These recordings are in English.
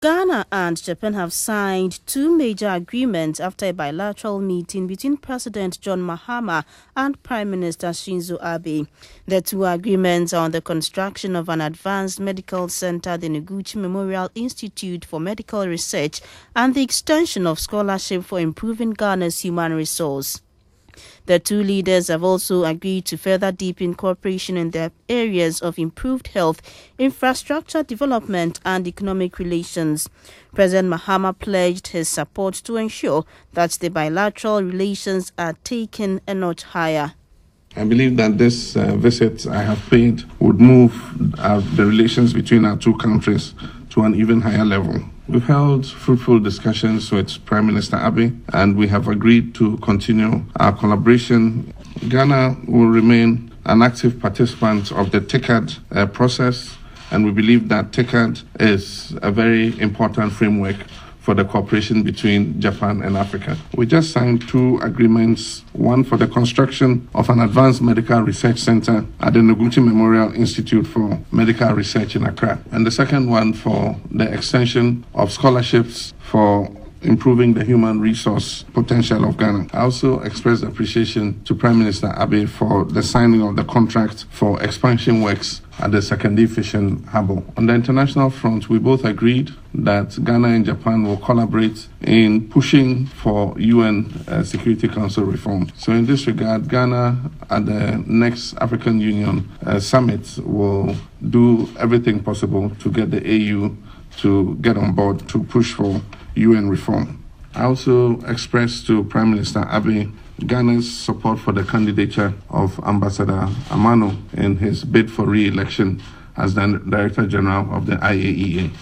Ghana and Japan have signed two major agreements after a bilateral meeting between President John Mahama and Prime Minister Shinzo Abe. The two agreements are on the construction of an advanced medical center, the Noguchi Memorial Institute for Medical Research, and the extension of scholarship for improving Ghana's human resource. The two leaders have also agreed to further deepen cooperation in the areas of improved health, infrastructure development, and economic relations. President Mahama pledged his support to ensure that the bilateral relations are taken a notch higher. I believe that this visit I have paid would move the relations between our two countries to an even higher level. We've held fruitful discussions with Prime Minister Abe, and we have agreed to continue our collaboration. Ghana will remain an active participant of the TICAD process, and we believe that TICAD is a very important framework for the cooperation between Japan and Africa. We just signed two agreements, one for the construction of an advanced medical research center at the Noguchi Memorial Institute for Medical Research in Accra, and the second one for the extension of scholarships for improving the human resource potential of Ghana. I also expressed appreciation to Prime Minister Abe for the signing of the contract for expansion works at the Sekandi Fishing Harbour. On the international front, we both agreed that Ghana and Japan will collaborate in pushing for UN Security Council reform. So in this regard, Ghana at the next African Union summit will do everything possible to get the AU to get on board to push for UN reform. I also expressed to Prime Minister Abe Ghana's support for the candidature of Ambassador Amano in his bid for re-election as the Director General of the IAEA.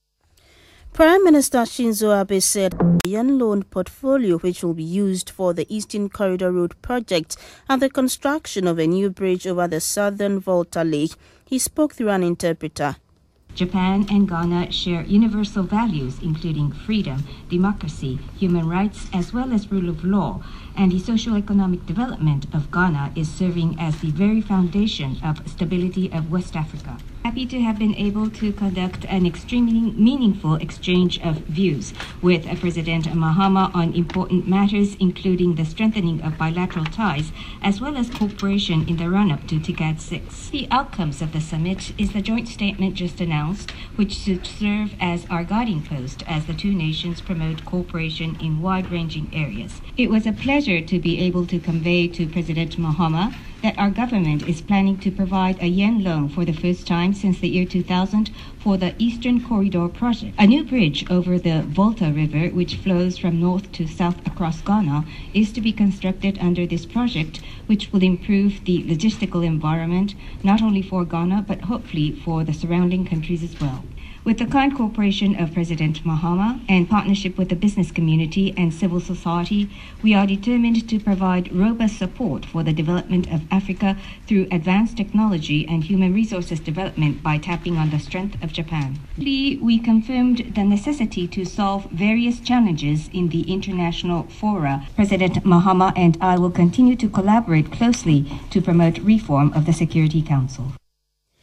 Prime Minister Shinzo Abe said the yen loan portfolio, which will be used for the Eastern Corridor Road project and the construction of a new bridge over the Southern Volta Lake. He spoke through an interpreter. Japan and Ghana share universal values including freedom, democracy, human rights, as well as rule of law, and the socio-economic development of Ghana is serving as the very foundation of stability of West Africa. Happy to have been able to conduct an extremely meaningful exchange of views with President Mahama on important matters, including the strengthening of bilateral ties, as well as cooperation in the run-up to TICAD 6. The outcomes of the summit is the joint statement just announced, which should serve as our guiding post as the two nations promote cooperation in wide-ranging areas. It was a pleasure to be able to convey to President Mahama that our government is planning to provide a yen loan for the first time since the year 2000 for the Eastern Corridor project. A new bridge over the Volta River, which flows from north to south across Ghana, is to be constructed under this project, which will improve the logistical environment not only for Ghana but hopefully for the surrounding countries as well. With the kind cooperation of President Mahama and partnership with the business community and civil society, we are determined to provide robust support for the development of Africa through advanced technology and human resources development by tapping on the strength of Japan. We confirmed the necessity to solve various challenges in the international fora. President Mahama and I will continue to collaborate closely to promote reform of the Security Council.